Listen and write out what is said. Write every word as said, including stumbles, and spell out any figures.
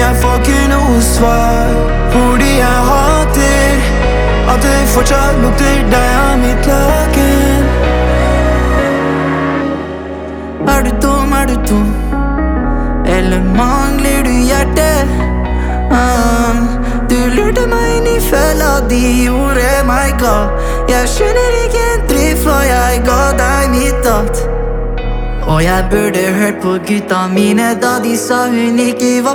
jeg får ikke noe svar. Fordi jeg hater at det fortsatt lukter deg av mitt laken. Er du dum, er du dum? Eller mangler du hjerte? Ah, du lurte meg inn i fella, de gjorde meg gal. Jeg skjønner ikke en dritt, for jeg ga deg mitt alt. Og jeg burde hørt på gutta mine da de sa hun ikke var